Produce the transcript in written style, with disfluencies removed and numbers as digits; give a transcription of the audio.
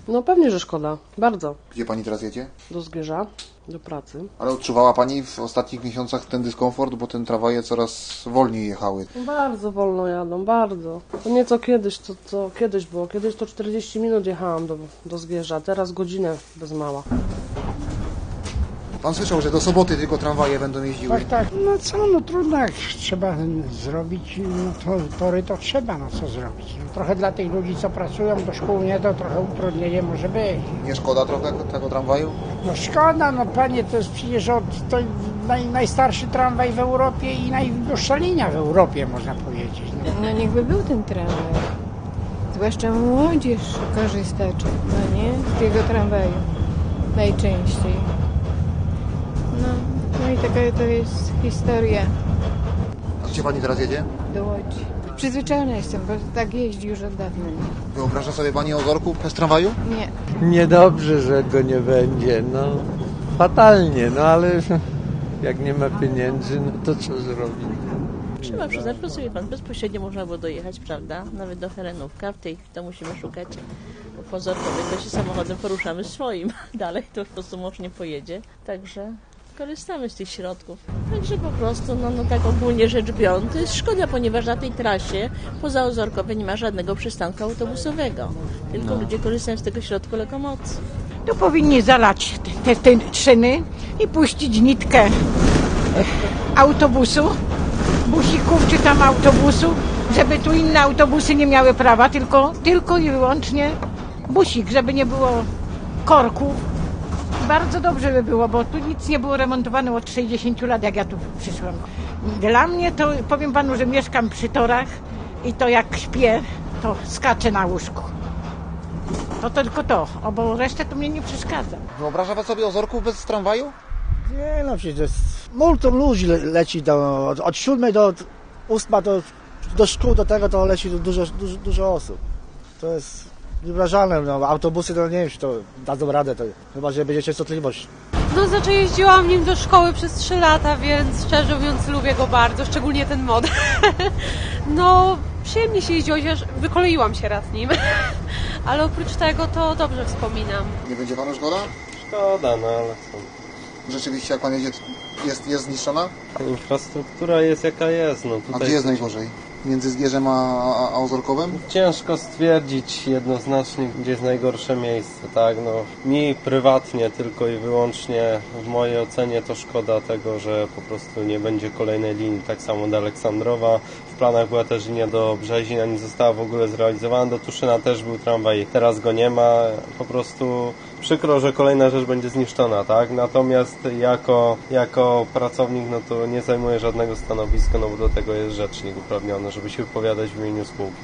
No pewnie, że szkoda. Bardzo. Gdzie pani teraz jedzie? Do Zgierza, do pracy. Ale odczuwała pani w ostatnich miesiącach ten dyskomfort, bo ten tramwaje coraz wolniej jechały. Bardzo wolno jadą, bardzo. To nie co kiedyś, co kiedyś było. Kiedyś to 40 minut jechałam do Zgierza, teraz godzinę bez mała. Pan słyszał, że do soboty tylko tramwaje będą jeździły? Tak. No co, no trudno, jak trzeba zrobić, no to tory to trzeba, no co zrobić. No, trochę dla tych ludzi, co pracują do szkół, nie, to trochę utrudnienie może być. Nie szkoda trochę tego tramwaju? No szkoda, no panie, to jest przecież najstarszy tramwaj w Europie i najdłuższa linia w Europie, można powiedzieć. No niechby był ten tramwaj. Zwłaszcza młodzież korzysta, no nie? Z tego tramwaju. Najczęściej. No i taka to jest historia. A gdzie pani teraz jedzie? Do Łodzi. Przyzwyczajona jestem, bo tak jeździ już od dawna. Wyobraża sobie pani Ozorków bez tramwaju? Nie. Niedobrze, że go nie będzie, no fatalnie, no ale jak nie ma pieniędzy, no to co zrobić? Trzeba przyznać, bo sobie pan bezpośrednio można było dojechać, prawda? Nawet do Herenówka, w tej chwili to musimy szukać pozorkowych, to się samochodem poruszamy swoim. Dalej to po prostu mąż nie pojedzie, także korzystamy z tych środków. Także po prostu, no tak ogólnie rzecz biorąc, to jest szkoda, ponieważ na tej trasie pozaozorkowej nie ma żadnego przystanku autobusowego. Tylko ludzie korzystają z tego środku lokomocji. Tu powinni zalać te szyny i puścić nitkę autobusu, busików czy tam autobusu, żeby tu inne autobusy nie miały prawa, tylko i wyłącznie busik, żeby nie było korków. Bardzo dobrze by było, bo tu nic nie było remontowane od 60 lat, jak ja tu przyszłam. Dla mnie to, powiem panu, że mieszkam przy torach i to jak śpię, to skaczę na łóżku. To tylko to, bo resztę to mnie nie przeszkadza. Wyobraża pan sobie Ozorków bez tramwaju? Nie no, przecież multum ludzi leci od 7 do 8 do szkół, do tego to leci dużo osób. To jest niewyobrażalne, no, autobusy to nie wiem, czy to dadzą radę, to chyba, że będzie częstotliwość. No znaczy jeździłam nim do szkoły przez 3 lata, więc szczerze mówiąc lubię go bardzo, szczególnie ten model. No przyjemnie się jeździło, chociaż wykoleiłam się raz nim, ale oprócz tego to dobrze wspominam. Nie będzie panu szkoda? Szkoda, no ale co? Rzeczywiście, jak pan jedzie, jest zniszczona? Infrastruktura jest jaka jest. No, tutaj a gdzie jest najgorzej? Między Zgierzem a Ozorkowem? Ciężko stwierdzić jednoznacznie, gdzie jest najgorsze miejsce, tak? No, mi prywatnie tylko i wyłącznie w mojej ocenie to szkoda tego, że po prostu nie będzie kolejnej linii, tak samo do Aleksandrowa. W planach była też linia do Brzezina, nie została w ogóle zrealizowana. Do Tuszyna też był tramwaj, teraz go nie ma. Po prostu przykro, że kolejna rzecz będzie zniszczona, tak? Natomiast jako pracownik, no to nie zajmuję żadnego stanowiska, no bo do tego jest rzecznik uprawniony, żeby się wypowiadać w imieniu spółki.